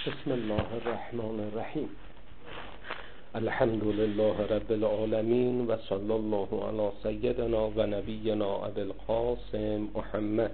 بسم الله الرحمن الرحیم. الحمد لله رب العالمین و صلی الله علی سیدنا و نبینا ابی القاسم محمد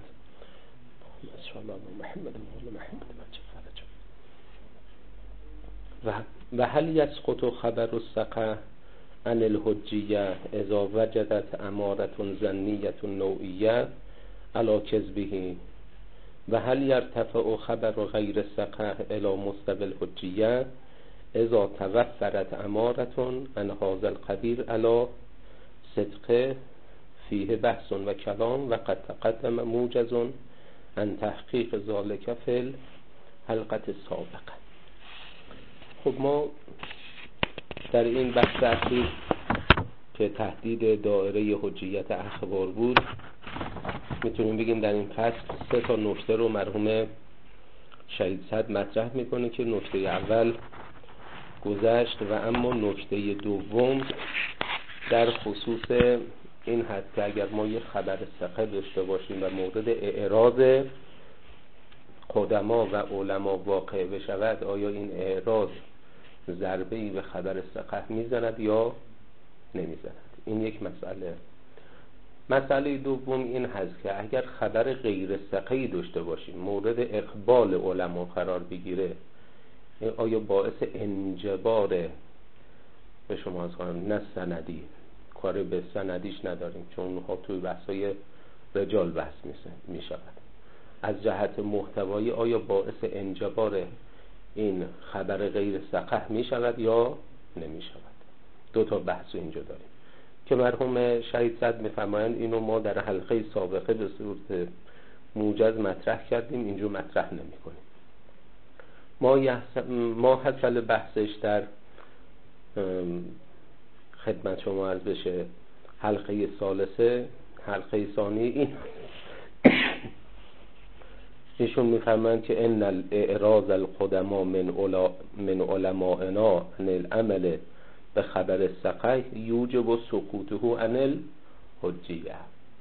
و هل یسقط خبر الثقة عن الحجیه اذا وجدت امارة ظنیة نوعیة علی کذبه و هل یرتفع خبر غیر الثقة الى مستوى الحجیه اذا توفرت امارة عن هذا القبیل علی صدقه فیه بحث و کلام و قد تقدم موجز عن تحقیق ذلك فی الحلقة السابقة. خب ما در این بحث اخیر که تهدید دایره حجیت اخبار بود میتونیم بگیم در این فصل 3 نکته رو مرحوم شهید صدر مطرح میکنه که نکته اول گذشت و اما نکته دوم در خصوص این هست که اگر ما یک خبر ثقه داشته باشیم و مورد اعراض قدما و علما واقع بشود آیا این اعراض ضربه‌ای به خبر ثقه میزند یا نمیزند. این یک مسئله. مسئله دوم این هست که اگر خبر غیر ثقه‌ای داشته باشیم مورد اقبال علما قرار بگیره آیا باعث انجبار به شما از خانم نه سندی کار به سندیش نداریم چون اونها توی بحثای رجال بحث می شود. از جهت محتوایی آیا باعث انجبار این خبر غیر ثقه می شود یا نمی شود. 2 بحث اینجا داریم که مرحوم شهید صدر می‌فرمایند اینو ما در حلقه سابقه به صورت موجز مطرح کردیم، اینجا مطرح نمی‌کنیم. ما حاصل بحثش در خدمت شما عرض بشه حلقه ثالثه. حلقه ثانیه این ایشون می‌فرمایند که ان الاعراض القدما من علمائنا عن العمل به خبر الثقه یوجب سقوطه عن الحجیه.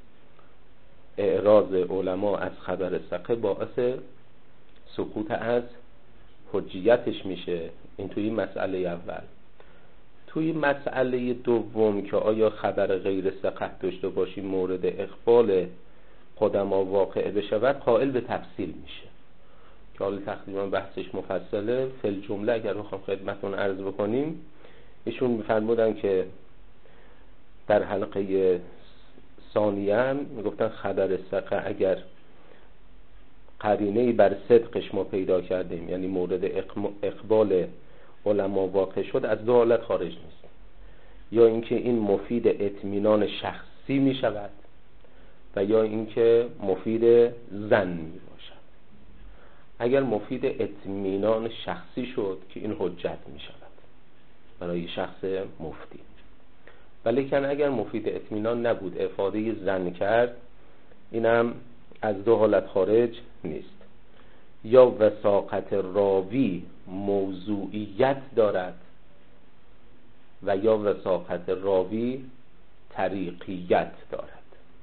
اعراض علما از خبر ثقه باعث سقوط از حجیتش میشه. این توی مسئله اول. توی مسئله دوم که آیا خبر غیر ثقه داشته باشیم مورد اقبال قدما واقع بشود قائل به تفصیل میشه که حالا تقریبا بحثش مفصله. فی الجمله اگر بخوام خدمتتون عرض بکنیم ایشون می‌فرمودن که در حلقه ثانیه میگفتن خبر ثقه اگر قرینه‌ای بر صدقش ما پیدا کردیم یعنی مورد اقبال علما واقع شد از 2 حالت خارج نیست. یا اینکه این مفید اطمینان شخصی می شود و یا اینکه مفید ظن می باشد. اگر مفید اطمینان شخصی شد که این حجت می شود برای شخص مفتی. ولیکن اگر مفید اطمینان نبود افاده ظن کرد اینم از 2 حالت خارج نیست. یا وثاقت راوی موضوعیت دارد و یا وثاقت راوی طریقیت دارد.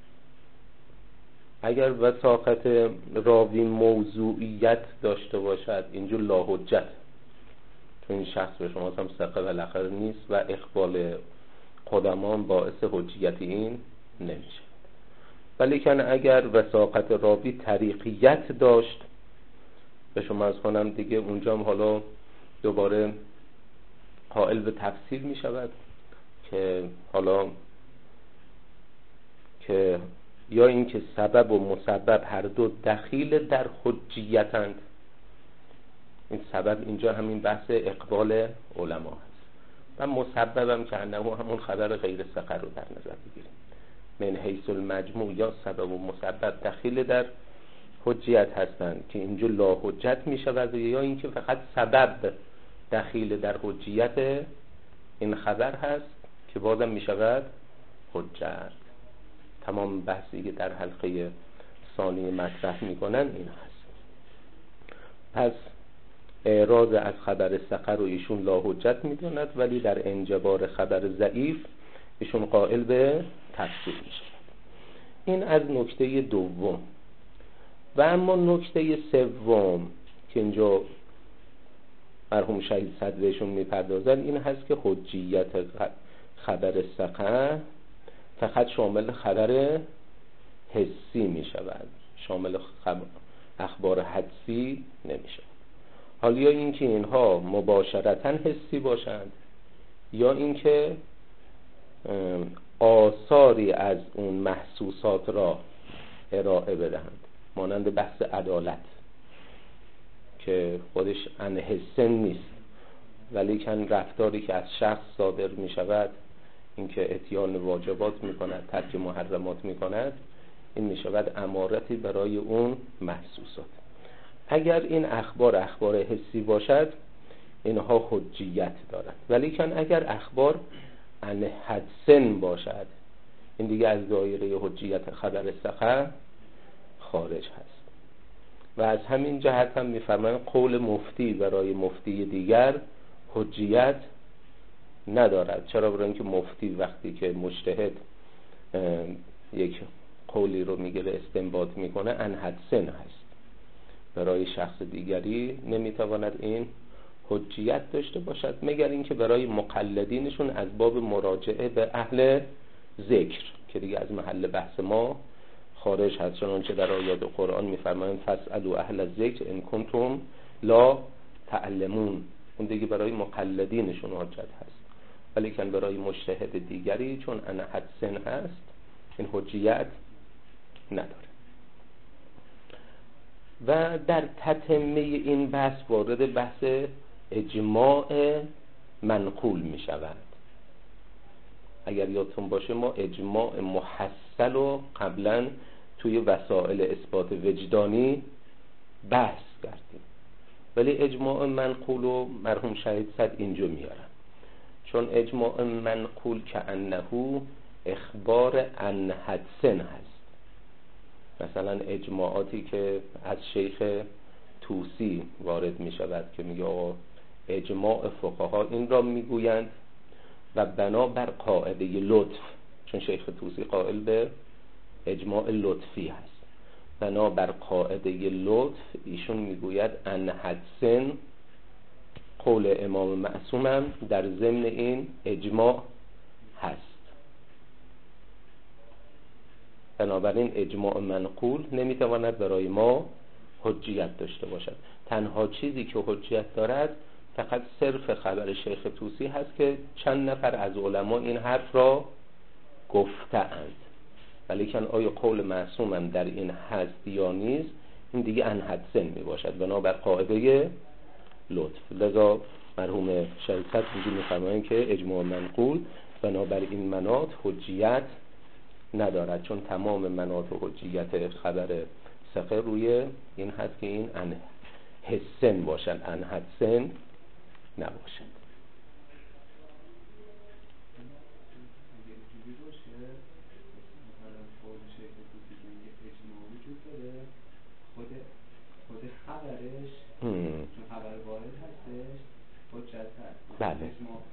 اگر وثاقت راوی موضوعیت داشته باشد اینجا لا حجت چون این شخص به شما هم ثقه بالاخره نیست و اقبال قدمان باعث حجیت این نمیشه. ولیکن اگر وثاقت راوی طریقیت داشت به شما از خانم دیگه اونجا هم حالا دوباره قائل به تفسیر می شود که حالا که یا اینکه سبب و مسبب هر دو دخیل در حجیتند. این سبب اینجا همین بحث اقبال علما هست و مسببم که انه همون خبر غیر ثقه رو در نظر بگیریم. من حیث المجموع یا سبب و مسبب دخیل در حجیت هستند که اینجا لا حجت می شود یا اینکه فقط سبب دخیل در حجیت این خبر هست که بازم می شود حجت. تمام بحثی که در حلقه ثانیه مطرح می کنن این هست. پس اعراض از خبر ثقه رو ایشون لا حجت می داند ولی در انجبار خبر ضعیف ایشون قائل به تفسیر می شود. این از نکته دوم. و اما نکته سوم که اینجا مرحوم شهید صدر بهشون میپردازن این هست که حجیت خبر ثقه فقط شامل خبر حسی میشود، شامل اخبار حدسی نمیشه. حالا یا اینکه اینها مباشرتاً حسی باشند یا اینکه آثاری از اون محسوسات را ارائه بدهند، مانند بحث عدالت که خودش عن حسن نیست ولیکن رفتاری که از شخص صادر می شود، اینکه اتیان واجبات می کند، ترک محرمات می کند، این می شود امارتی برای اون محسوسات. اگر این اخبار حسی باشد اینها حجیت دارد، ولیکن اگر اخبار عن حدسن باشد این دیگه از دایره حجیت خبر ثقه خارج هست. و از همین جهت هم می‌فرمایند قول مفتی برای مفتی دیگر حجیت ندارد. چرا؟ برای اینکه مفتی وقتی که مجتهد یک قولی رو میگیره استنباط میکنه عن حدسن هست، برای شخص دیگری نمیتواند این حجیت داشته باشد، مگر اینکه برای مقلدینشون از باب مراجعه به اهل ذکر که دیگه از محل بحث ما خارج هست. چنانچه در آیات قرآن میفرمایند فاسألوا اهل الذکر ان کنتم لا تعلمون، اون دیگه برای مقلدینشون حجت هست، ولیکن برای مجتهد دیگری چون عن حدسن هست این حجیت نداره. و در تتمه این بحث وارد بحث اجماع منقول می شود. اگر یادتون باشه ما اجماع محصل رو قبلا توی وسائل اثبات وجدانی بحث کردیم، ولی اجماع منقول رو مرحوم شهید صدر اینجا میارن، چون اجماع منقول که انه اخبار عن حدسن هست. مثلا اجماعاتی که از شیخ طوسی وارد می شود که میگه آقا اجماع فقها این را میگویند و بنا بر قاعده لطف، چون شیخ طوسی قائل به اجماع لطفی هست، بنا بر قاعده لطف ایشون میگوید ان حدسن قول امام معصوم هم در ضمن این اجماع هست. بنابراین اجماع منقول نمیتواند برای ما حجیت داشته باشد. تنها چیزی که حجیت دارد فقط صرف خبر شیخ طوسی هست که چند نفر از علما این حرف را گفتند، ولیکن آیا قول معصوم هم در این هست یا نیست این دیگه عن حدسن می باشد بنابر قاعده لطف. لذا مرحوم شهید صدر اینجا می‌فرمایند که اجماع منقول بنابر این مناط حجیت ندارد، چون تمام مناط حجیت خبر ثقه روی این هست که این عن حسن باشد، عن حدسن نباشد. خود خبرش چون خبر وارد هستش حجت هست. بله.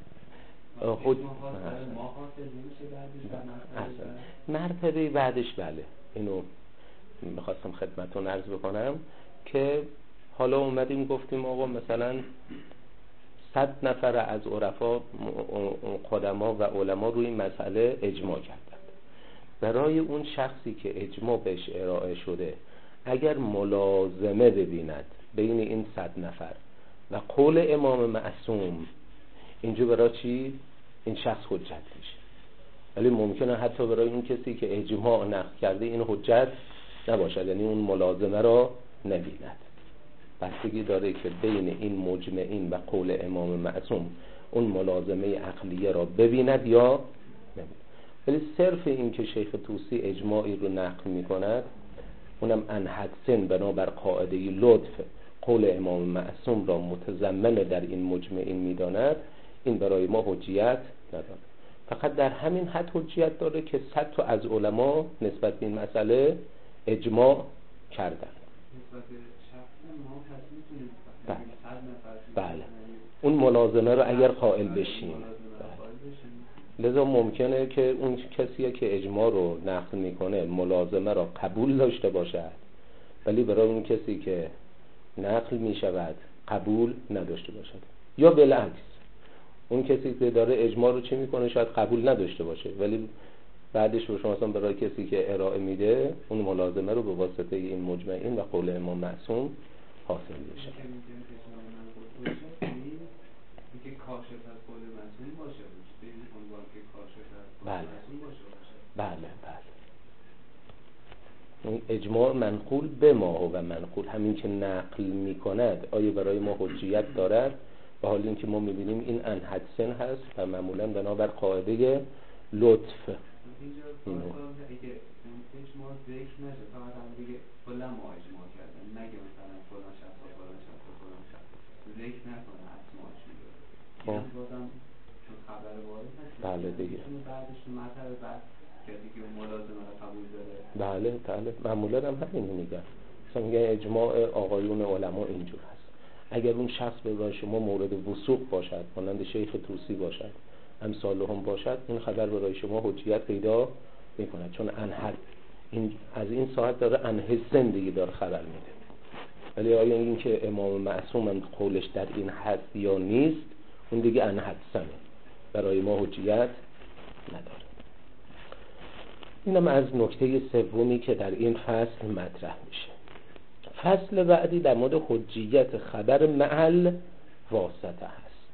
مرتبه بعدش بله. اینو میخواستم خدمتتون عرض بکنم که حالا اومدیم گفتیم آقا مثلا 100 نفر از عرفا قدما و علما روی این مسئله اجماع کردند. برای اون شخصی که اجماع بهش ارائه شده اگر ملازمه ببیند بین این 100 نفر و قول امام معصوم، اینجا برای چی؟ این شخص حجت میشه. ولی ممکنه حتی برای اون کسی که اجماع نقل کرده این حجت نباشد، یعنی اون ملازمه را نبیند. بستگی داره که بین این مجمعین و قول امام معصوم اون ملازمه عقلیه را ببیند یا نبیند. ولی صرف این که شیخ طوسی اجماعی رو نقل میکند، اونم عن حدسن بنابر قاعده لطف قول امام معصوم را متضمن در این مجمعین میداند، این برای ما حجیت نداره. فقط در همین حد حجیت داره که 100 تا از علما نسبت به این مسئله اجماع کردن. نسبت به شخص ما پس میتونیم بله. اون ملازمه رو اگر قائل بشیم، لذا ممکنه که اون کسی که اجماع رو نقل میکنه ملازمه را قبول داشته باشد، ولی برای اون کسی که نقل میشود قبول نداشته باشد. یا بالعکس، اون کسی که داره اجماع رو چی میکنه شاید قبول نداشته باشه، ولی بعدش رو شما مثلا برای کسی که ارائه میده اون ملازمه رو به واسطه این مجمعین و قول امام معصوم حاصل میشه. که کاشف از قول معصوم باشه، به این عنوان که کاشف از قول معصوم باشه. بله. این اجماع منقول به ما و منقول، همین که نقل میکند آیا برای ما حجیت دارد؟ و حال این که ما میبینیم این انحدسن هست و معمولا بنابر قاعده لطف اینجا اگه اجماع ذکر نشه فقط هم بگه علما اجماع کردن، نگه مثلا فلان شخص و فلان شخص و فلان شخص ذکر نکنه اسماءشون رو، این بازم چون خبر وارد هست. بله دیگه بعدش مطلب بعد کسی که اون ملازمه رو قبول داره. بله معمولا هم همینو میگن، مثلا میگن اجماع آقایون علما اینجور هست. اگر اون شخص برای شما مورد وثوق باشد، مانند شیخ طوسی باشد، امثالهم باشد، این خبر برای شما حجیت پیدا میکند، چون این از این ساعت داره انحسن دیگه داره خبر میده. ولی آیا این که امام معصوم قولش در این هست یا نیست، اون دیگه انحسنه، برای ما حجیت نداره. اینم از نکته سومی که در این فصل مطرح میشه. فصل بعدی در مورد حجیت خبر معل واسطه هست.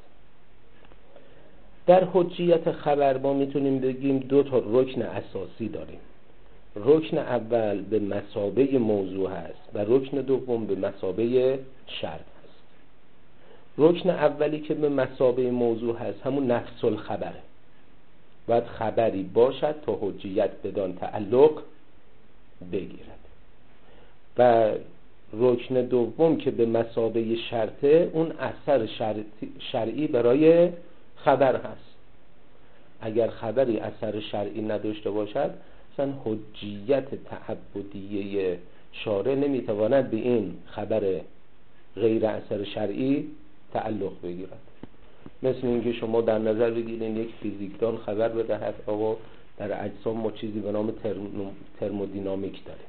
در حجیت خبر ما میتونیم بگیم دو تا رکن اساسی داریم. رکن اول به مثابه موضوع هست و رکن دوم به مثابه شرط هست. رکن اولی که به مثابه موضوع هست همون نفس الخبره، باید خبری باشد تا حجیت بدان تعلق بگیرد. و رکن دوم که به مثابه شرطه، اون اثر شرعی برای خبر هست. اگر خبری اثر شرعی نداشته باشد، مثلا حجیت تعبدیه شارع نمیتواند به این خبر غیر اثر شرعی تعلق بگیرد. مثل اینکه شما در نظر بگیرید یک فیزیکدان خبر بدهد آقا در اجسام ما چیزی به نام ترمودینامیک داره،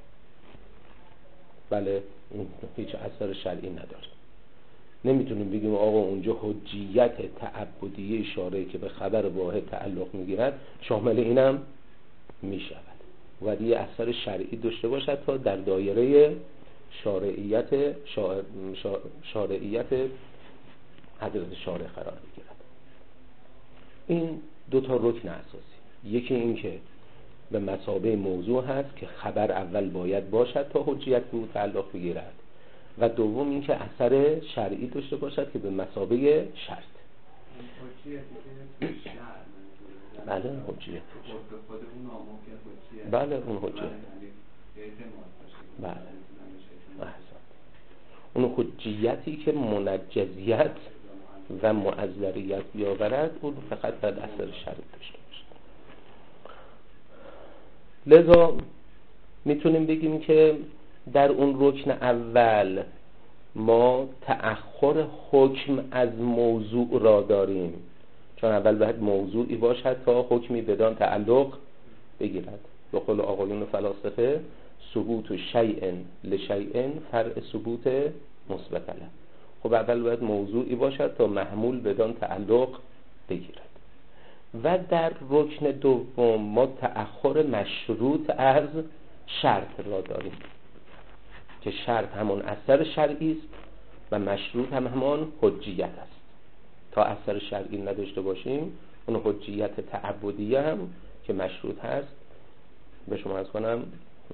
بله این هیچ اثر شرعی نداره. نمیتونیم بگیم آقا اونجا حجیت تعبدیه شارعی که به خبر واحد تعلق میگیرد شامل اینم میشود. باید یه اثر شرعی داشته باشد تا در دایره شارعیت حضرت شارع قرار بگیرد. این دو تا رکن اساسی، یکی این که به مثابه موضوع هست که خبر اول باید باشد تا حجیت به او تعلق بگیرد، و دوم این که اثر شرعی داشته باشد که به مثابه شرط. بله حجیت، بله اون حجیت، بله اون حجیتی که منجزیت و معذریت بیاورد، اون فقط باید اثر شرعی داشته باشد. لذا میتونیم بگیم که در اون رکن اول ما تأخر حکم از موضوع را داریم، چون اول باید موضوعی باشد تا حکمی بدان تعلق بگیرد. به قول آقایون فلاسفه ثبوت شیء لشیء فرع ثبوت مثبت له. خب اول باید موضوعی باشد تا محمول بدان تعلق بگیرد. و در رکن دوم ما تأخر مشروط از شرط را داریم که شرط همون اثر شرعی است و مشروط هم همان حجیت است. تا اثر شرعی نداشته باشیم اون حجیت تعبدیه هم که مشروط هست به شما از کنم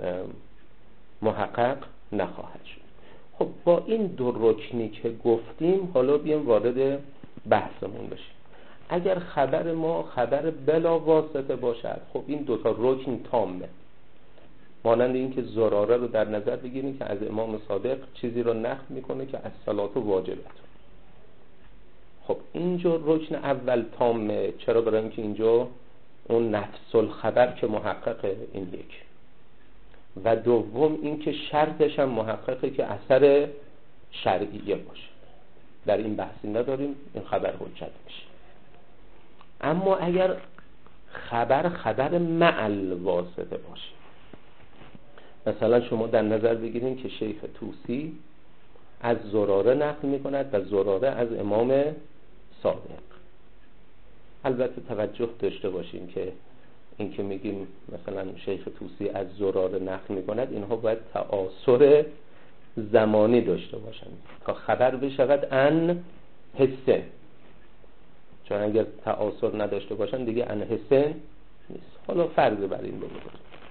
محقق نخواهد شد. خب با این دو رکنی که گفتیم حالا بیایم وارد بحثمون بشیم. اگر خبر ما خبر بلا واسطه باشد، خب این دو تا رکن تامه. مانند این که زراره رو در نظر بگیریم که از امام صادق چیزی رو نقل میکنه که از صلات واجبت. خب اینجا رکن اول تامه. چرا؟ برای اینکه اینجا اون نفس الخبر که محقق این یک، و دوم این که شرطش هم محققه که اثر شرعیه باشه. در این بحثی نداریم، این خبر حجت میشه. اما اگر خبر معل واسطه باشه، مثلا شما در نظر بگیرید که شیخ طوسی از زراره نقل میکند و زراره از امام صادق. البته توجه داشته باشیم که این که میگیم مثلا شیخ طوسی از زراره نقل میکند، اینها باید تعاصر زمانی داشته باشند تا خبر بشود ان حسن، چون اگر تعاصر نداشته باشند دیگه ان حسن نیست. حالا فرض بر این بگذاریم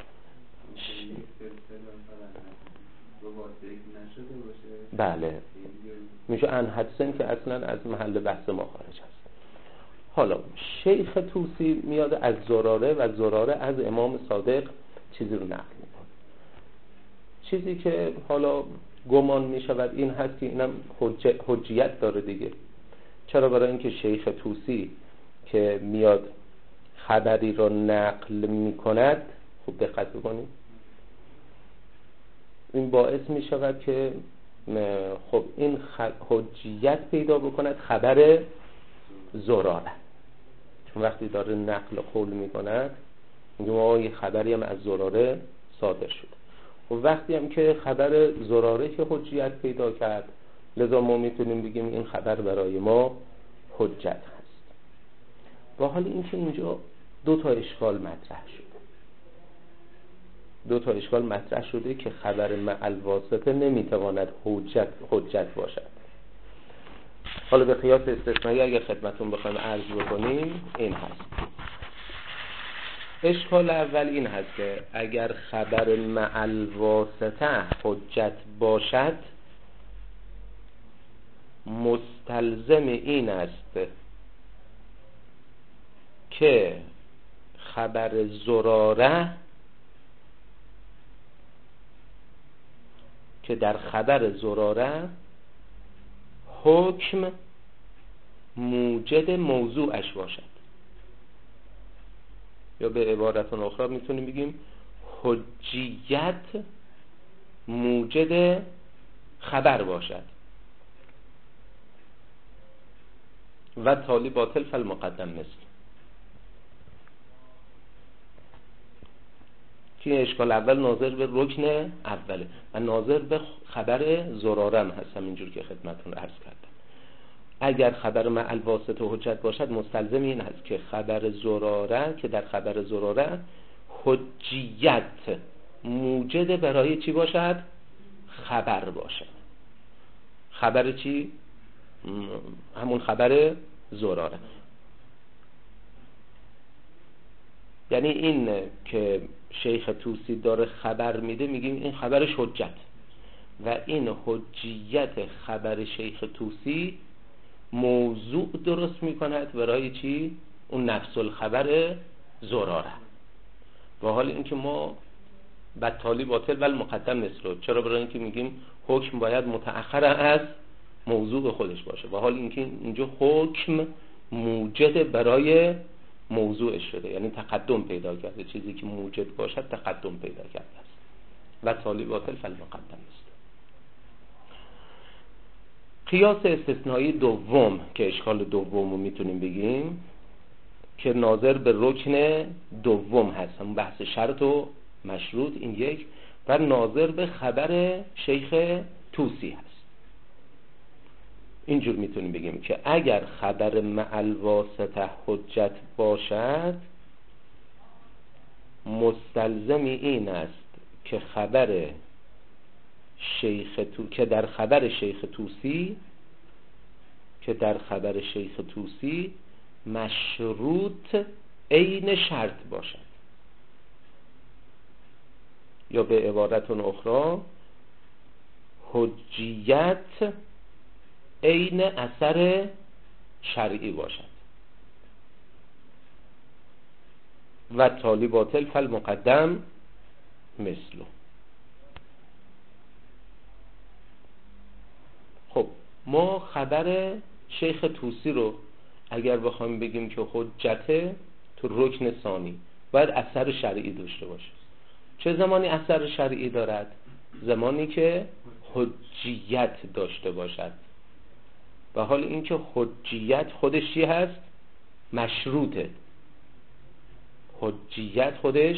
بله میشه ان حسن که اصلا از محل بحث ما خارج است. حالا شیخ طوسی میاد از زراره و زراره از امام صادق چیزی رو نقل میکنه. چیزی که حالا گمان میشود این هست که اینم حجیت داره دیگه. چرا؟ برای اینکه شیخ طوسی که میاد خبری رو نقل میکند، خوب دقت بکنید، این باعث میشود که خب این حجیت پیدا بکند خبر زراره، چون وقتی داره نقل قول میکند میگه ما یه خبری هم از زراره صادر شد. و وقتی هم که خبر زراره که حجیت پیدا کرد، لذا ما میتونیم بگیم این خبر برای ما حجت هست. با حال اینکه اینجا دو تا اشکال مطرح شده که خبر مع الواسطه نمیتواند حجت باشد. حالا به قیاس استثنایی اگر خدمتون بخوایم عرض بکنیم این هست. اشکال اول این هست که اگر خبر مع الواسطه حجت باشد، مستلزم این است که خبر زراره که در خبر زراره حکم موجد موضوعش باشد، یا به عبارت اخرى میتونیم بگیم حجیت موجد خبر باشد و تالی باطل فالمقدم مثل که اشکال اول ناظر به رکن اوله و ناظر به خبر زراره هم هست، همینجور که خدمتون عرض کردم. اگر خبر مع الواسطه حجت باشد، مستلزم این هست که خبر زراره که در خبر زراره حجیت موجد برای چی باشد؟ خبر باشد. خبر چی؟ همون خبر زراره. یعنی این که شیخ طوسی داره خبر میده، میگیم این خبرش حجت، و این حجیت خبر شیخ طوسی موضوع درست میکند برای چی؟ اون نفس الخبر زراره. و حال اینکه ما بطالی باطل ولی مقدم مثله. چرا؟ برای اینکه میگیم حکم باید متأخر از موضوع خودش باشه، و حال اینکه اینجا حکم موجد برای موضوعش شده، یعنی تقدم پیدا کرده. چیزی که موجد باشد تقدم پیدا کرده است. و تالی باطل فالمقدم است. قیاس استثنایی دوم که اشکال دوم رو میتونیم بگیم که ناظر به رکن دوم هست، هم بحث شرط و مشروط، این یک، و ناظر به خبر شیخ طوسی هست. اینجور میتونیم بگیم که اگر خبر مع الواسطه حجت باشد، مستلزم این است که در خبر شیخ طوسی مشروط عین شرط باشد، یا به عبارت اخرى حجیت عین اثر شرعی باشد. و تالی باطل فالمقدم مثله. خب ما خبر شیخ طوسی رو اگر بخوایم بگیم که حجته، تو رکن ثانی باید اثر شرعی داشته باشه. چه زمانی اثر شرعی دارد؟ زمانی که حجیت داشته باشد. و حال اینکه حجیت خودش چی هست؟ مشروطه. حجیت خودش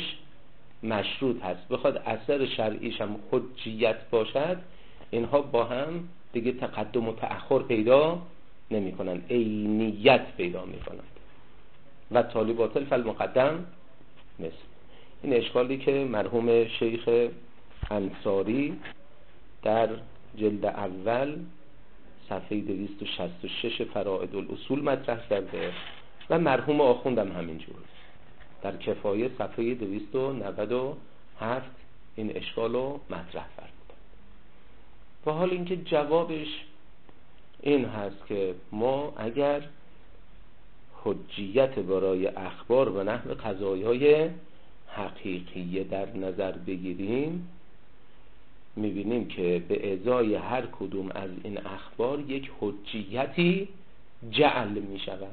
مشروط هست. بخواد اثر شرعیش هم حجیت باشد، اینها با هم دیگه تقدم و تأخر پیدا نمی کنن، عینیت پیدا می کنن. و تالی باطل فالمقدم مثل. این اشکالی که مرحوم شیخ انصاری در جلد اول صفحه 266 فرائد الاصول مطرح کرده و مرحوم آخوندم همینجور در کفایه صفحه 297 این اشکال رو مطرح فرمودن. و حال اینکه جوابش این هست که ما اگر حجیت برای اخبار و نحو قضایای حقیقیه در نظر بگیریم، میبینیم که به ازای هر کدوم از این اخبار یک حجیتی جعل میشود.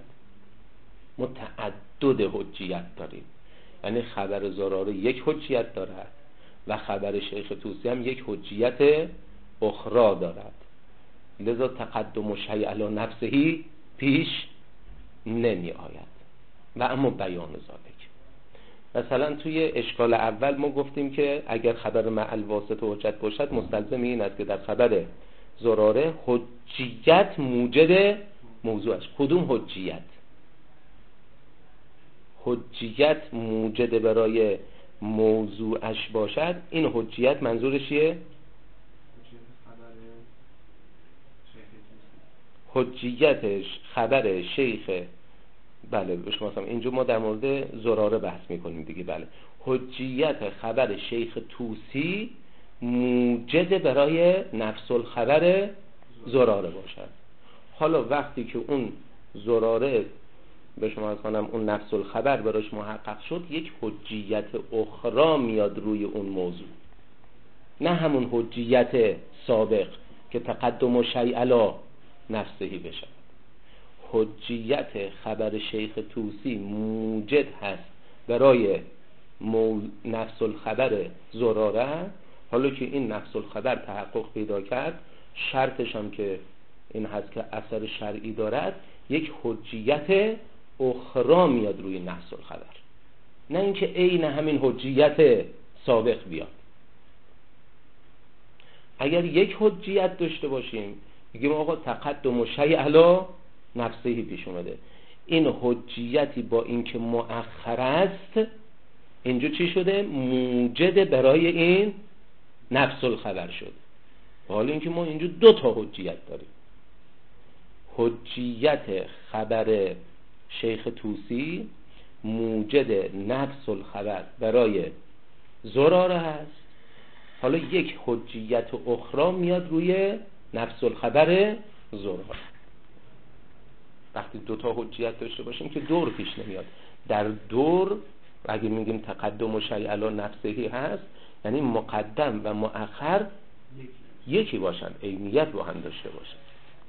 متعدد حجیت داریم، یعنی خبر زراره یک حجیت دارد و خبر شیخ طوسی هم یک حجیت اخرى دارد، لذا تقدم شیء علی نفسه پیش نمی آید. و اما بیان ذالک، مثلا توی اشکال اول ما گفتیم که اگر خبر مع الواسطه حجت باشد مستلزم این است که در خبر زراره حجیت موجد موضوعش. کدوم حجیت؟ حجیت موجد برای موضوعش باشد. این حجیت منظورش چیه؟ حجیتش خبر شیخ، بله بشما اینجا ما در مورد زراره بحث میکنیم دیگه. بله، حجیت خبر شیخ طوسی موجد برای نفس الخبر زراره باشد. حالا وقتی که اون زراره به شما کنم اون نفس الخبر براش محقق شد، یک حجیت اخرى میاد روی اون موضوع، نه همون حجیت سابق که تقدم و شیء علی نفسهی بشه. حجیت خبر شیخ طوسی موجد هست برای نفس الخبر زراره. حالا که این نفس الخبر تحقق پیدا کرد، شرطش هم که این هست که اثر شرعی دارد، یک حجیت اخرى میاد روی نفس الخبر، نه اینکه عین همین حجیت سابق بیاد. اگر یک حجیت داشته باشیم میگیم آقا تقدم و شیء علی نفسهی پیش اومده، این حجیتی با اینکه مؤخر است اینجا چی شده؟ موجد برای این نفس الخبر شد. حالا اینکه ما اینجا دو تا حجیت داریم، حجیت خبر شیخ طوسی موجد نفس الخبر برای زراره هست، حالا یک حجیت اخرى میاد روی نفس الخبر زراره. وقتی دو تا حجیت داشته باشیم که دور پیش نمیاد. در دور اگه میگیم تقدم و شیء علی نفسهی هست، یعنی مقدم و مؤخر یکی باشن، عینیت با هم داشته باشن.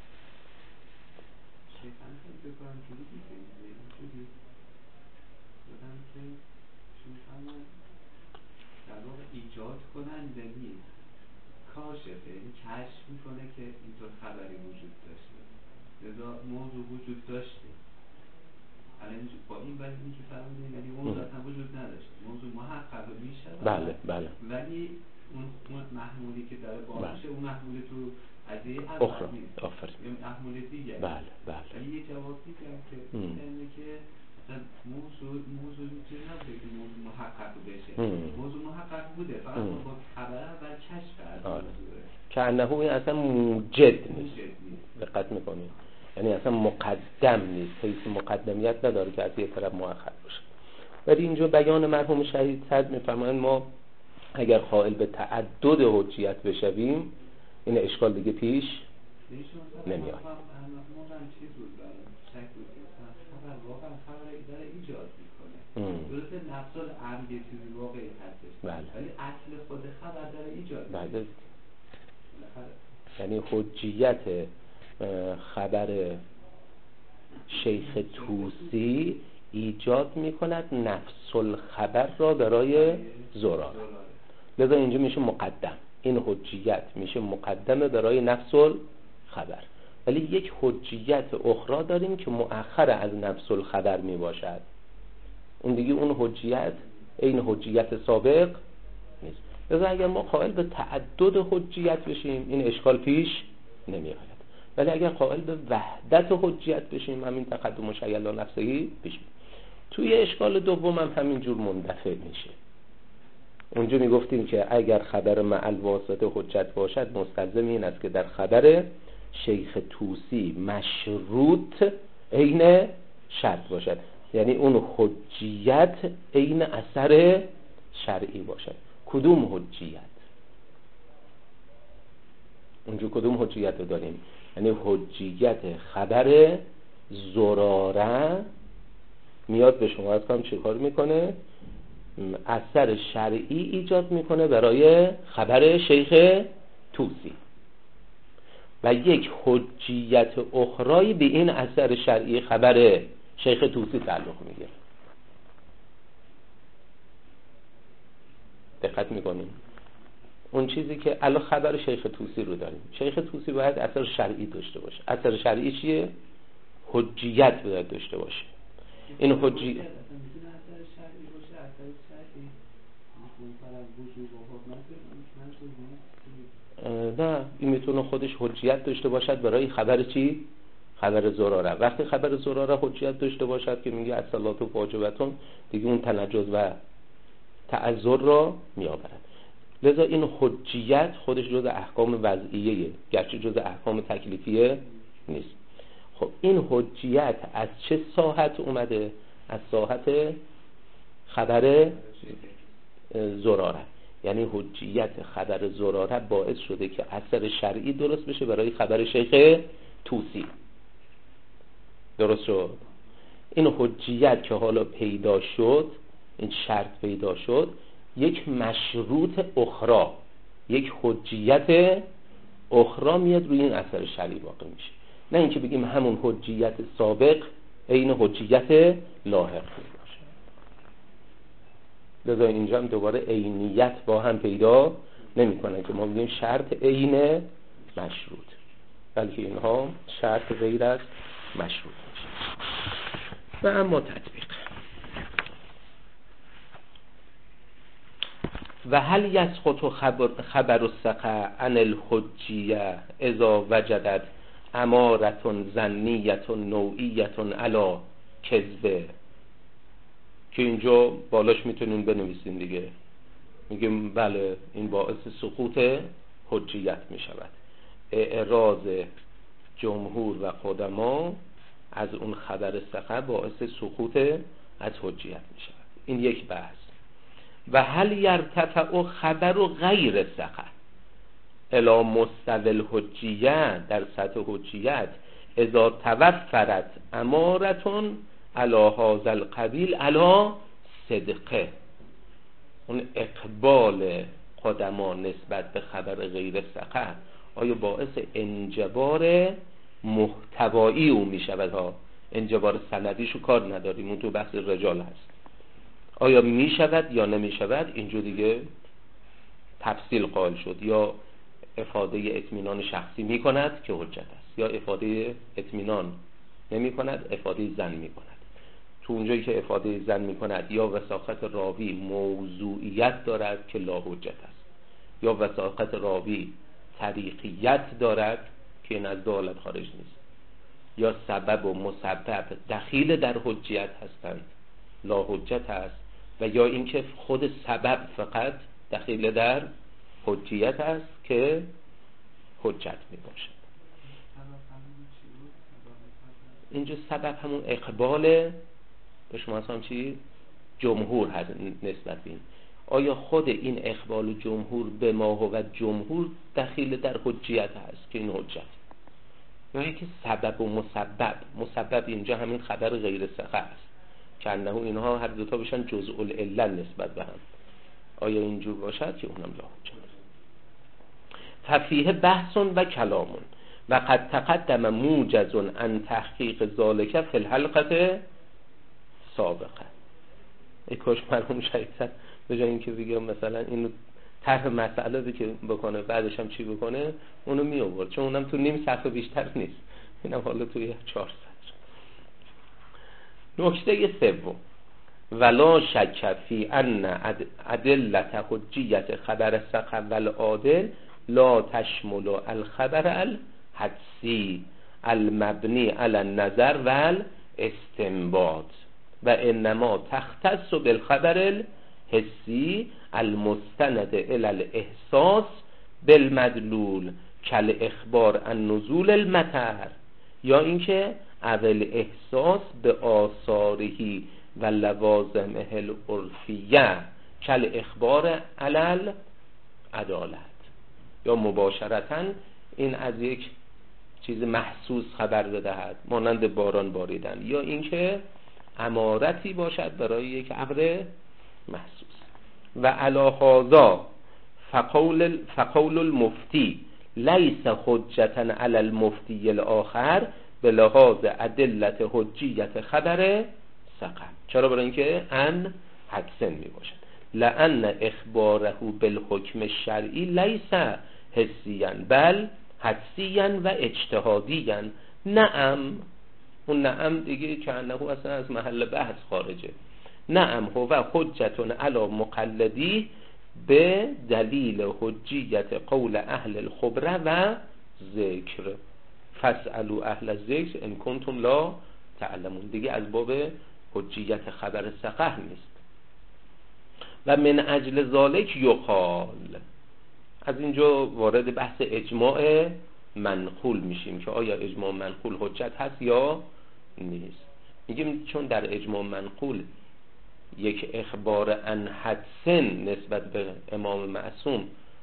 ایجاد کننده نیست، کاشفه، یعنی کشف میکنه که اینطور خبری وجود داشته، لذا موضوع وجود داشته. الان با این ولی که فرمودین یعنی موضوع اصلا وجود نداشته، موضوع محقق میشه. بله بله. ولی اون محمولی که داره باشه اون محمولی تو قضیه اخرى نیست، آفرین، محمول دیگه. بله بله. ولی یه جواب دیگه که اینه که موضوع چیز نبوده که موضوع محقق بشه، موضوع محقق بوده، فقط با خبر اول کشف کرد که انه این اصلا موجد نیست. دقت میکنید؟ یعنی اصلا مقدم نیست، حیث مقدمیت نداره که از یه طرف مؤخر باشه. ولی اینجا بیان مرحوم شهید صدر میفرمایند ما اگر قائل به تعدد حجیت بشویم این اشکال دیگه پیش نمیاد. خبر ایجاد میکنه، درسته نفس الامر یه چیزی واقعی هستش، ولی اصل خود خبر داره ایجاد بله. یعنی حجیت خبر شیخ طوسی ایجاد میکند نفس الخبر را برای زراره، لذا اینجا میشه مقدم، این حجیت میشه مقدمه برای نفس الخبر. ولی یک حجیت اخرى داریم که مؤخر از نفس الخبر می باشد، اون دیگه اون حجیت این حجیت سابق نیست. لذا اگر ما قائل به تعدد حجیت بشیم این اشکال پیش نمی آید. ولی اگر قائل به وحدت حجیت بشیم، همین تقدم شیلا نفسهی بشیم. توی اشکال دوم هم همین جور مندفع میشه. اونجا میگفتیم که اگر خبر مع الواسطه حجت باشد، مستلزم این است که در خبر شیخ طوسی مشروط عین شرط باشد، یعنی اون حجیت عین اثر شرعی باشد. کدوم حجیت؟ اونجا کدوم حجیت رو داریم؟ یعنی حجیت خبر زراره میاد به شما از کام چه کار میکنه؟ اثر شرعی ایجاد میکنه برای خبر شیخ طوسی، و یک حجیت اخرای به این اثر شرعی خبر شیخ طوسی تعلق میگیره. دقت میکنیم؟ اون چیزی که الان خبر شیخ طوسی رو داریم، شیخ طوسی باید اثر شرعی داشته باشه. اثر شرعی چیه؟ حجیت باید داشته باشه. این حجیت نه، این میتونه خودش حجیت داشته باشد برای خبر چی؟ خبر زراره. وقتی خبر زراره حجیت داشته باشد که میگه الصلاة واجبتون، دیگه اون تنجز و تعذر را میآورد. لذا این حجیت خودش جز احکام وضعیه، گرچه جز احکام تکلیفیه نیست. خب این حجیت از چه ساحت اومده؟ از ساحت خبر زراره. یعنی حجیت خبر زراره باعث شده که اثر شرعی درست بشه برای خبر شیخ طوسی. درست شد؟ این حجیت که حالا پیدا شد، این شرط پیدا شد، یک مشروط اخرى، یک حجیت اخرى میاد روی این اثر شرعی واقع میشه. نه اینکه بگیم همون حجیت سابق عین حجیت لاحق باشه. لذا اینجا هم دوباره عینیت با هم پیدا نمی‌کنن که ما بگیم شرط عین مشروط، بلکه اینها شرط غیر از مشروط میشه. و اما تطبیق. و هل یسقط خبر الثقة عن الحجیه اذا وجدت امارة ظنیة نوعیة علی کذبه، که اینجا بالاش میتونین بنویسین دیگه. میگیم بله این باعث سقوط حجیت میشود. اعراض جمهور و قدما از اون خبر ثقه باعث سقوط از حجیت میشود. این یک بحث. و هل یرتفع خبر غیر ثقه الی مستوی الحجیه، در سطح حجیت، اذا توفرت امارتون علی هذا القبیل علی صدقه. اون اقبال قدما نسبت به خبر غیر ثقه آیا باعث انجبار محتوایی او می شود ها؟ انجبار سندیشو کار نداریم، اون تو بحث رجال هست. آیا می شود یا نمی شود؟ اینجا دیگه تفصیل قائل شد. یا افاده اطمینان شخصی می کند که حجت است، یا افاده اطمینان نمی کند، افاده زن می کند. تو اونجایی که افاده زن می کند یا وثاقت راوی موضوعیت دارد که لا حجت است، یا وثاقت راوی طریقیت دارد که نزد حالت خارج نیست، یا سبب و مسبب دخیل در حجیت هستند لا حجت است، و یا اینکه خود سبب فقط دخیل در حجیت است که حجت می باشد. اینجا سبب همون اقبال به شما هم چی؟ جمهور هست نسبت به این. آیا خود این اقبال جمهور به ما و جمهور دخیل در حجیت هست که این حجت، یا اینکه سبب و مسبب اینجا همین خبر غیر ثقه است که انه اینها هر دوتا بشن جزء العله نسبت به هم. آیا اینجور باشد که اونم لا حجت. ففیه بحث و کلام و قد تقدم موجز عن تحقیق ذالک فی الحلقه سابقه. ای کاش مرحوم شریعت به جای اینکه بگم مثلا اینو طرح مسئله که بکنه بعدش هم چی بکنه اونو می آورد، چون اونم تو نیم صفحه بیشتر نیست، اینم حالا توی 4 سطر. نکته سوم، ولا شک فی ان ادلت حجیت خبر ثقه والعادل لا تشمل الخبر حدسی المبنی علی النظر و الاستنباط و انما تختص بالخبر الحسی المستند الى الاحساس بالمدلول کل اخبار عن نزول المطر، یا اینکه اول احساس به آثارهی و لوازمه العرفیه کل اخبار علی العدالت، یا مباشرتاً این از یک چیز محسوس خبر بدهد مانند باران باریدن، یا اینکه امارتی باشد برای یک امر محسوس. و علی هذا فقول المفتی لیس حجتا علی المفتی الاخر به لحاظ ادلت حجیت خبر سقط. چرا؟ برای اینکه ان حدسن می باشد. لأن اخباره بالحکم الشرعی لیس حسیاً بل حدسیاً و اجتهادیاً. نعم، اون نعم دیگه که انه اصلا از محل بحث خارجه. نعم هو حجتون علی مقلدی به دلیل حجیت قول اهل الخبره و ذکر فاسألوا اهل الذکر ان کنتم لا تعلمون. دیگه از باب حجیت خبر سقح نیست. و من اجل ذالک یقال، از اینجا وارد بحث اجماع منقول میشیم که آیا اجماع منقول حجت هست یا نیست. میگیم چون در اجماع منقول یک اخبار عن حدسن نسبت به امام معصوم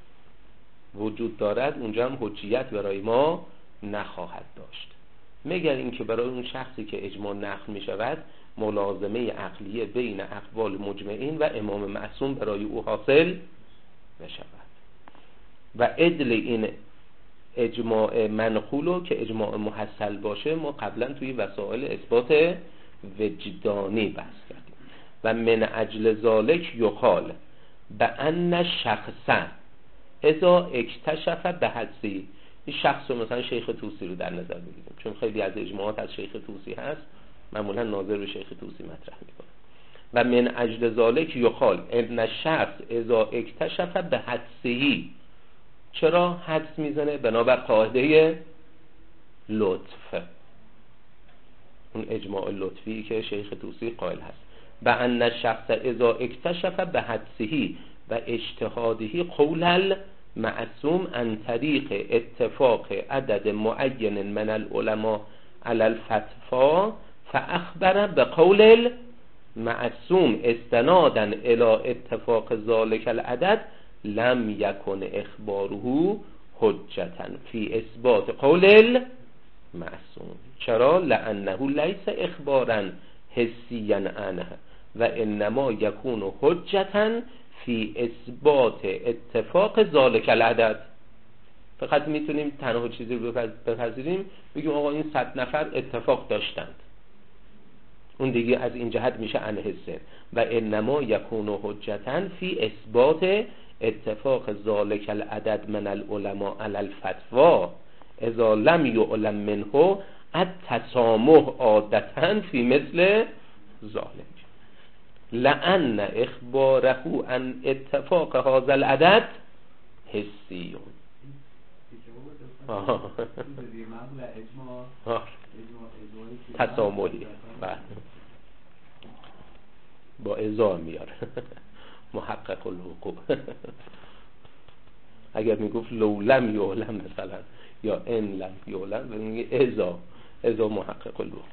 وجود دارد، اونجا هم حجیت برای ما نخواهد داشت، مگر اینکه برای اون شخصی که اجماع نقل میشود ملازمه عقلیه بین اقوال مجمعین و امام معصوم برای او حاصل نشود. و عدل این اجماع منقولو که اجماع محصل باشه ما قبلا توی وسائل اثبات وجدانی بحث کردیم. و من اجل ذالک یقال بأن شخصا اذا اکتشف به حدسی، این شخص رو مثلا شیخ طوسی رو در نظر بگیریم، چون خیلی از اجماعات از شیخ طوسی هست، معمولا ناظر به شیخ طوسی مطرح میکنه. و من اجل ذالک یقال ان شخص اذا اکتشف به حدسی، چرا حدس میزنه؟ بنابر قاعده لطف، اون اجماع لطفی که شیخ طوسی قائل هست. و ان شخص اذا اکتشف به حدسی و اجتهاده قول المعصوم عن طریق اتفاق عدد معین من العلماء علی الفتوى فاخبر بقول المعصوم استنادا الى اتفاق ذلك العدد لم یکن اخباره حجتا فی اثبات قول المعصوم. چرا؟ لانه لیس اخبارا حسیا عنه و انما یکون حجتا فی اثبات اتفاق ذلك العدد. فقط میتونیم تنها چیزی رو بپذیریم بگیم آقا این 100 نفر اتفاق داشتند، اون دیگه از این جهت میشه عن حسه. و انما یکون حجتا فی اثبات اتفاق ذلك العدد من العلماء علی الفتوى اذا لم يعلم منه التسامح عادتا فی مثل ذلك لأن اخباره عن اتفاق هذا العدد حسی. تسامحی با ازا میاره محقق الحقوق. اگر میگفت لو لم یعلم مثلا یا ان لم یعلم میگه ازا محقق الحقوق.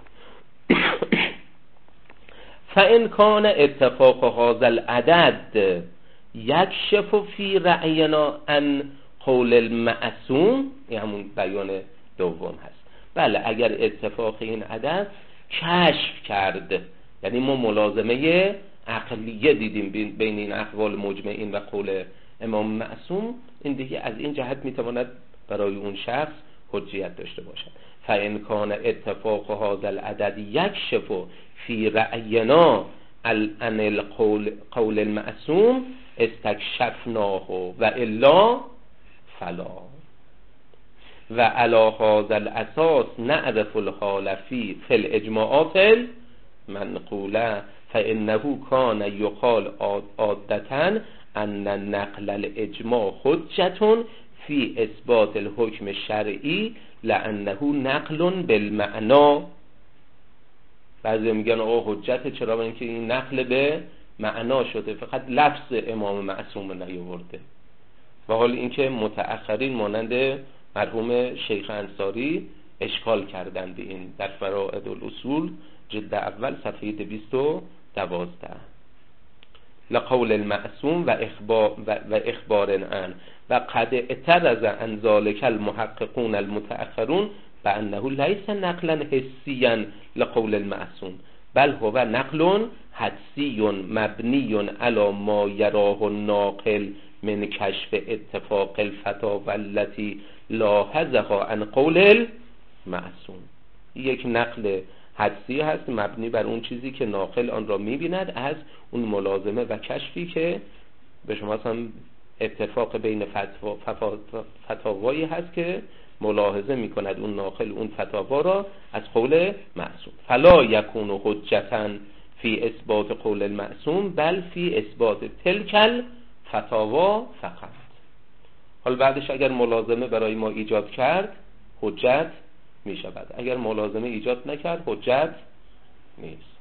فإن كان اتفاق هذا العدد يكشف في رأينا عن قول المعصوم، این همون بیان دوم هست. بله اگر اتفاق این عدد کشف کرد، یعنی ما ملازمه عقلیه دیدیم بین این اقوال مجمعین و قول امام معصوم، این دیگه از این جهت میتواند برای اون شخص حجیت داشته باشد. فإن كان اتفاق هذا العدد يكشف في رأينا عن القول المعصوم استكشفناه وإلا فلا. و على هذا الاساس نعرف الحال في الاجماعات المنقوله فانه كان يقال عادة ان نقل الاجماع حجة فی اثبات الحکم شرعی لانه نقل بالمعنا. بعضی میگن آقا حجت چرا؟ برای اینکه این نقل به معنا شده، فقط لفظ امام معصوم نیاورده. و حال اینکه متأخرین مانند مرحوم شیخ انصاری اشکال کردند این در فرائد الاصول جلد اول صفحه 212. لقول المعصوم و اخبار عن و قد اعترض عن ذلك المحققون المتأخرون بأنه ليس نقلا حسيا لقول المعصوم بل هو نقل حدسی مبنی على ما يراه الناقل من کشف اتفاق الفتاوی التي لاحظها عن قول المعصوم. یک نقل حدسی هست مبنی بر اون چیزی که ناقل آن را می‌بیند از اون ملازمه و کشفی که به شما مثلا اتفاق بین فتاوایی هست که ملاحظه می‌کند اون ناقل اون فتاوا را از قول معصوم. فلا یکون حجتا فی اثبات قول المعصوم بل فی اثبات تلک الفتاوا فقط. حال بعدش اگر ملازمه برای ما ایجاد کرد حجت می شود، اگر ملازمه ایجاد نکرد حجت نیست.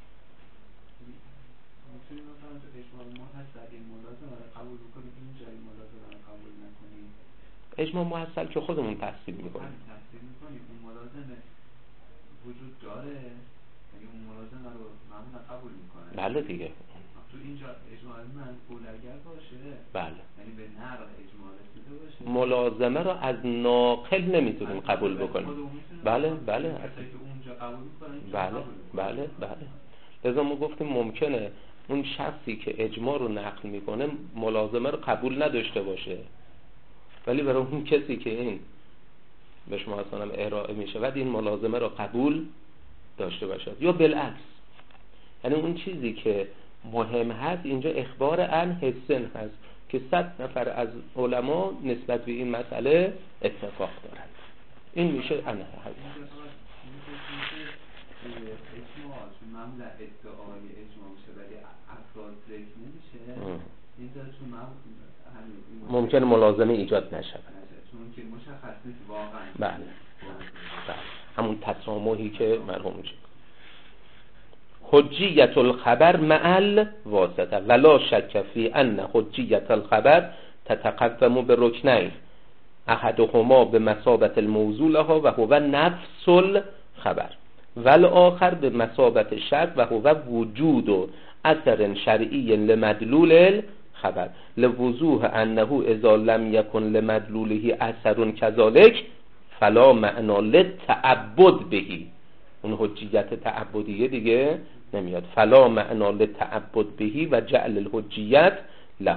اجماع محصل که خودمون تحصیل میکنیم. اون ملازمه وجود داره، یعنی اون ملازمه رو معمولا قبول میکنه. بله دیگه. تو اینجا اجماع منقول اگر باشه، بله، یعنی به نقل اجماع رسیده باشه، ملازمه رو از ناقل نمیتونیم قبول بکنیم. بله بله اونجا قبول میکنن. بله. لذا ما گفتیم ممکنه اون شخصی که اجماع رو نقل میکنه ملازمه رو قبول نداشته باشه، ولی برای اون کسی که این به شما اصلا ارائه میشه و این ملازمه رو قبول داشته باشد، یا بالعکس. یعنی اون چیزی که مهم هست اینجا اخبار عن حسن هست که 100 نفر از علما نسبت به این مسئله اتفاق دارند. این میشه عن حسن. اجماع چون معمولا ادعای اجماع میشه ولی افراد ذکر نمیشه، اینجا چون ممکن ملازمه ایجاد نشود، چون که مشخص نیست واقعا. بله. همون تسامحی که مرحوم میشه. حجیت الخبر مع الواسطه ولا شک فی ان حجیت الخبر تتقدم برکنین احدهما بمثابه الموضوع لها و هو نفس الخبر والآخر بمثابه الشرط و هو وجود اثر شرعی لمدلول الخبر لوضوح انه اذا لم يكن لمدلوله اثر كذلك فلا معنا للتعبد به. اون حجیت تعبدیه دیگه نمیاد. فلا معنا للتعبد به و جعل الحجیت له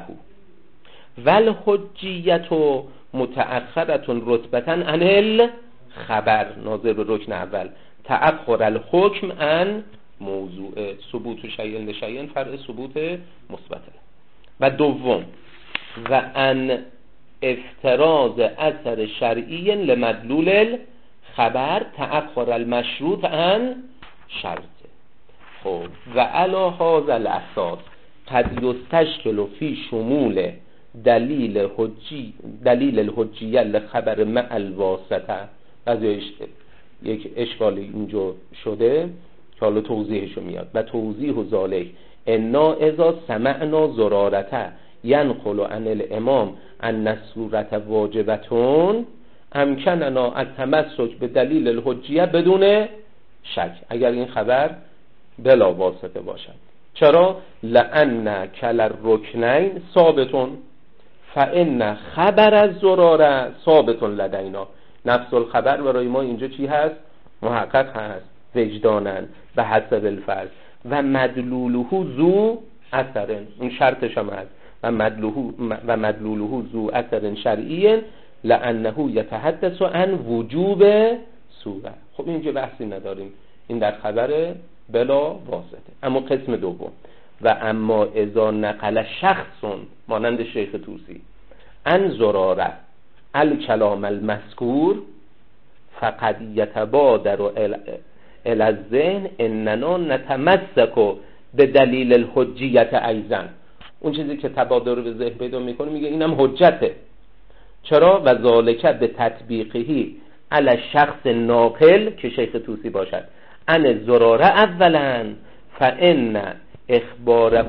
والحجیت متأخرة رتبة عن الخبر ناظر به رکن اول تأخر الحکم عن موضوع ثبوت شیء لشیء فرع ثبوت مثبته. و دوم و ان افتراض اثر شرعی لمدلول الخبر تأخر المشروط عن شرطه. خب و علی هذا الاساس قد یستشکل فی شمول دلیل الحجیه لخبر مع الواسطه. از یک اشکالی اینجا شده که حالا توضیحشو میاد. و توضیح ذالک انا اذا سمعنا زرارته ینقل عن الامام ان صورت واجبتون امکننا التمسک به دلیل الحجیه بدون شک، اگر این خبر بلا واسطه باشد. چرا؟ لأن کل الرکنین ثابتون فإن خبر الزراره ثابتون لدینا. نفس الخبر برای ما اینجا چی هست؟ محقق هست وجدانن به حسب الفرض و مدلوله ذو اثر. این شرطش هم هست و مدلوله ذو اثر شرعی لأنه یتحدث عن وجوب صوره. خب اینجا بحثی نداریم، این در خبر بلا واسطه. اما قسم دوم و اما اذا نقل شخص مانند شیخ توسی ان زراره الکلام المذکور فقد یتبادر الى الذهن اننا نتمسک به دلیل الحجیت ایضا. اون چیزی که تبادر به ذهن پیدا میکنه میگه اینم حجته. چرا؟ و ذالک به تطبیقهی علی شخص ناقل که شیخ طوسی باشد ان زراره اولا فان اخباره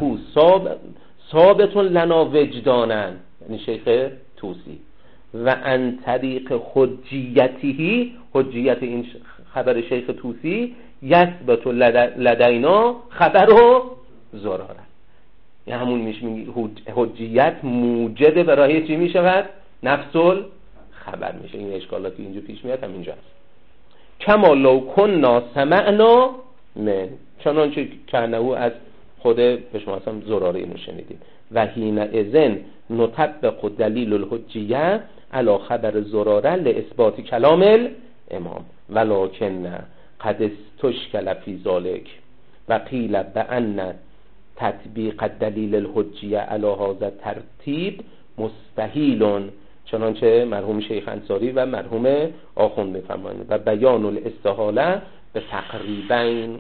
ثابت لنا وجدانا، یعنی شیخ طوسی، و ان طریق حجیته، حجیت این خبر شیخ طوسی، یثبت لدینا خبر زراره، یعنی همون میشه حجیت موجد برای چی میشود؟ نفس خبر میشه. این اشکالاتی اینجا پیش میاد هم اینجا هست. کما لو کنا سمعنا من، چنانچه کنه از خود به شما اصلا زراره اینو شنیدیم. و حین اذن نطبق دلیل الحجیه علی خبر زراره لاثبات کلام الامام، ولکن قد استشکل فی ذلک و قیل بان تطبیق دلیل الحجیه علی هذا ترتیب مستحیل، چنانچه مرحوم شیخ انصاری و مرحوم آخوند می‌فرمایند. و بیان الاستحاله به تقریبین،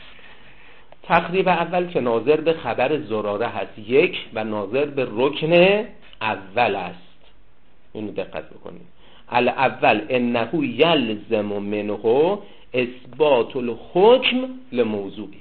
تقریب اول که ناظر به خبر زراره هست یک و ناظر به رکن اول است. اینو دقت بکنید. الاول انه یلزم منه اثبات الحکم لموضوعی،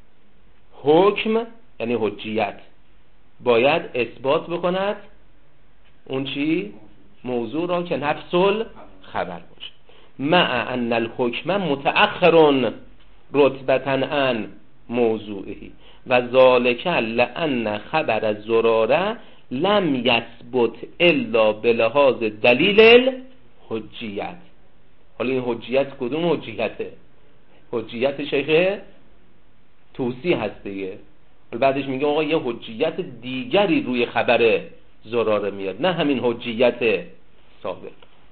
حکم یعنی حجیت باید اثبات بکند اون چی؟ موضوع را که نفس الخبر باشه. مع ان الحکم متأخر رتبة عن موضوعه و ذالک لأن خبر الزراره لم یثبت الا بلحاظ دلیل الحجیت. حالا این حجیت کدوم حجیته؟ حجیت شیخ طوسی هست دیگه. بعدش میگه آقا یه حجیت دیگری روی خبر زراره میاد، نه همین حجیت سابق.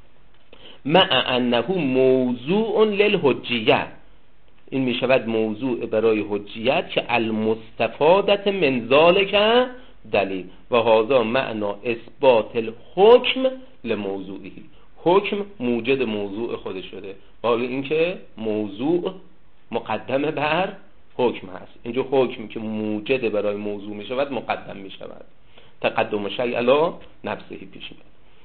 مع انه موضوع للحجیه، این میشود موضوع برای حجیت که المستفادت من ذالک دلیل و هذا معنا اثبات الحکم لموضوعه. حکم موجد موضوع خودش شده، حالا اینکه موضوع مقدم بر حکم هست. اینجا حکم که موجد برای موضوع میشود مقدم میشود، تقدم شیء علی نفسه پیش میاد.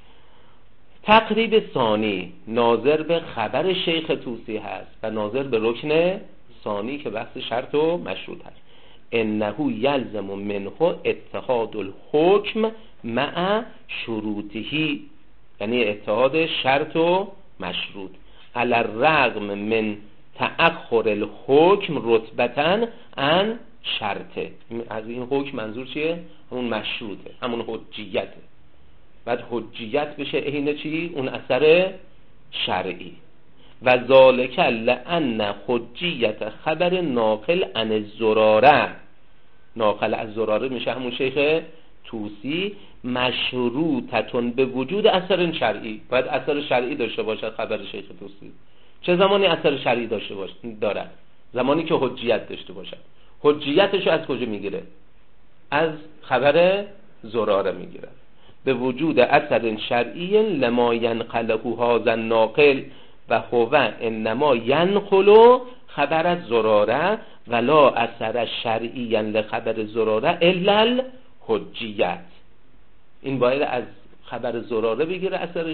تقریب ثانی ناظر به خبر شیخ طوسی هست و ناظر به رکن ثانی که بحث شرط و مشروط هست. انه یلزم منه اتحاد الحکم مع شروطه، یعنی اتحاد شرط و مشروط، علی الرغم من تأخر الحکم رتبة عن شرطه. از این حکم منظور چیه؟ همون مشروطه، همون حجیته. بعد حجیت بشه عین چی؟ اون اثر شرعی. و ذالک لأن حجیت خبر ناقل عن الزراره، ناقل از زراره میشه همون شیخ طوسی، مشروطتون به وجود اثر شرعی. باید اثر شرعی داشته باشد خبر شیخ طوسی. چه زمانی اثر شرعی داشته دارد؟ زمانی که حجیت داشته باشد. حجیتشو از کجا میگیره؟ از خبر زراره میگیره. به وجود اثر شرعی لما ینقله هذا الناقل و هو انما ینقل خبر الزراره ولا اثر شرعی لخبر الزراره الا الحجیت. این باید از خبر زراره بگیره اثر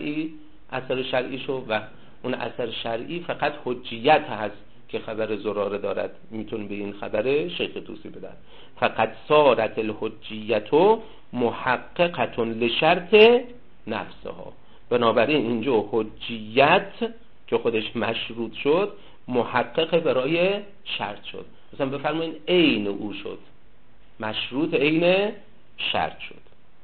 شرعیشو و اون اثر شرعی فقط حجیت هست که خبر زراره دارد، میتونه به این خبر شیخ طوسی بدن. فقط صارت الحجیت محققه لشرط نفسها. بنابراین اینجا حجیت که خودش مشروط شد محقق برای شرط شد. مثلا بفرمایید عین او شد، مشروط عین شرط شد.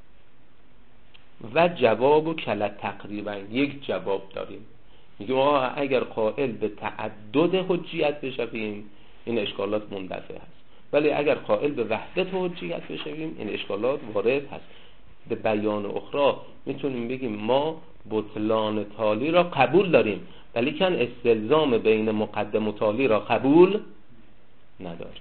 و جواب و کلا تقریبا یک جواب داریم، میگه اگر قائل به تعدد حجیت بشویم این اشکالات مندفع هست، ولی اگر قائل به وحدت حجیت بشویم این اشکالات وارد هست. به بیان اخرى میتونیم بگیم ما بطلان تالی را قبول داریم ولی کن استلزام بین مقدم و تالی را قبول نداریم.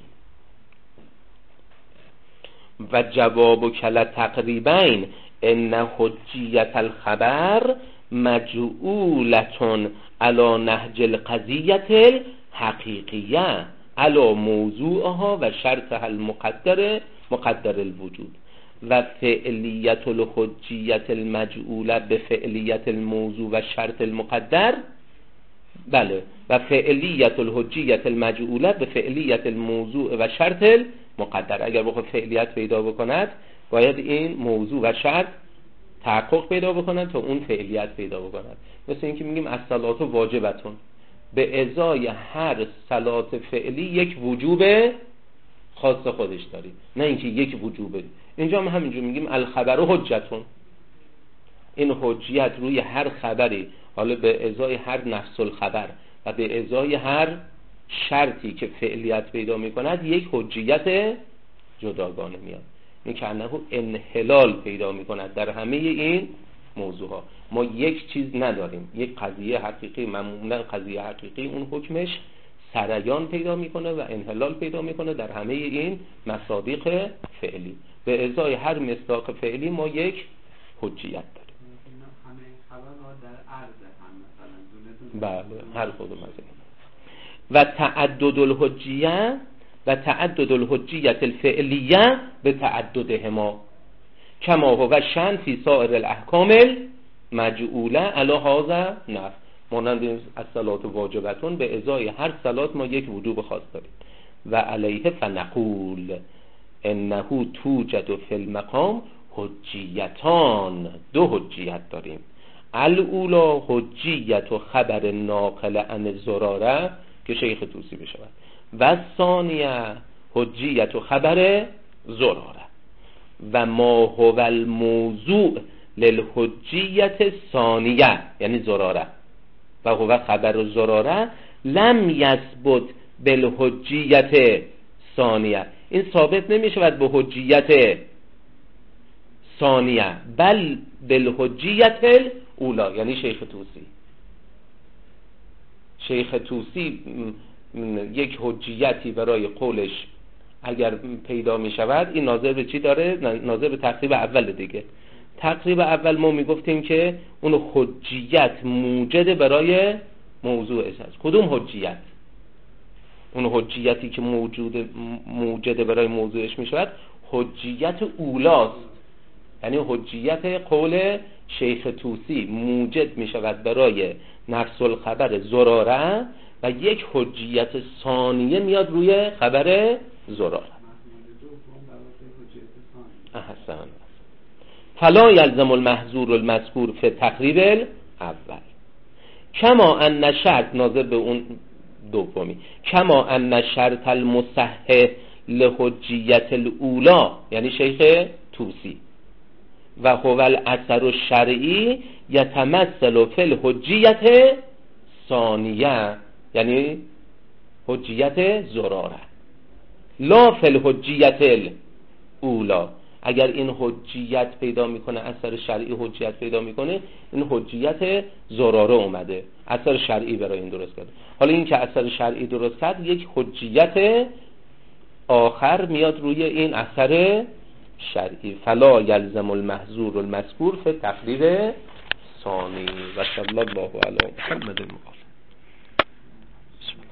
و جواب و کلا تقریبین ان حجیت الخبر مجعولتون علی نهج القضیت الحقیقیه علی موضوعها و شرطها المقدر الوجود و فعلیت الحجیت المجعوله به فعلیت الموضوع و شرط المقدر. بله، و فعلیت الحجیت المجعوله به فعلیت الموضوع و شرط المقدر. اگر بخواد فعلیت پیدا بکند باید این موضوع و شرط تحقق پیدا بکنند تا اون فعلیت پیدا بکند. مثل اینکه میگیم الصلاة واجبتون، به ازای هر صلات فعلی یک وجوب خاص خودش داری، نه اینکه یک وجوبه. اینجا هم همینجور میگیم الخبر حجتون، این حجیت روی هر خبری، حالا به ازای هر نفس الخبر و به ازای هر شرطی که فعلیت پیدا میکند یک حجیت جداگانه میاد. این که انه انحلال پیدا میکند در همه این موضوع ها. ما یک چیز نداریم، یک قضیه حقیقی، معمولا قضیه حقیقی اون حکمش سریان پیدا میکنه و انحلال پیدا میکنه در همه این مصادیق فعلی. به ازای هر مصداق فعلی ما یک حجیت داریم. همه خبرها در عرض هم مثلا دونه بله، هر کدوم از این. و تعدد الحجیه و تعدد الحجیت الفعلیه به تعددهما کما هو شأن فی سائر الاحکام المجعوله علی هذا نحو. مانند الصلاة واجبتون، به ازای هر صلات ما یک وجوب خاص داریم. و علیه فنقول انه توجد فی المقام حجیتان، دو حجیت داریم. الاولا حجیت و خبر ناقل عن الزراره که شیخ طوسی بشود، و ثانیه حجیت و خبر زراره. و ما هو الموضوع للحجیت ثانیه یعنی زراره و هو خبر زراره لم یثبت بالحجیت ثانیه، این ثابت نمی شود به حجیت ثانیه بل بالحجیت اولا یعنی شیخ طوسی. شیخ طوسی یک حجیتی برای قولش اگر پیدا می شود، این ناظر به چی داره؟ ناظر به تقریب اول دیگه. تقریب اول ما می گفتیم که اون حجیت موجد برای موضوعش هست. کدوم حجیت؟ اون حجیتی که موجد برای موضوعش می شود حجیت اولاست، یعنی حجیت قول شیخ طوسی موجد می شود برای نفس الخبر زراره و یک حجیت ثانیه میاد روی خبر زراره. احسن. فلا یلزم المحظور المذکور فی تقریب الاول کما ان شرط، ناظر به اون دومی، کما ان شرط المصحح لحجیت الاولا یعنی شیخ طوسی و هو الاثر الشرعی یتمثل فی الحجیت ثانیه یعنی حجیت زراره لا فی الحجیت الاولا. اگر این حجیت پیدا میکنه، اثر شرعی حجیت پیدا میکنه، این حجیت زراره اومده، اثر شرعی برای این درست کرده. حالا این که اثر شرعی درست کرد، یک حجیت آخر میاد روی این اثر شرعی. فلا یلزم المحظور المذکور فی تقریر ثانی. و صلی الله علی محمد.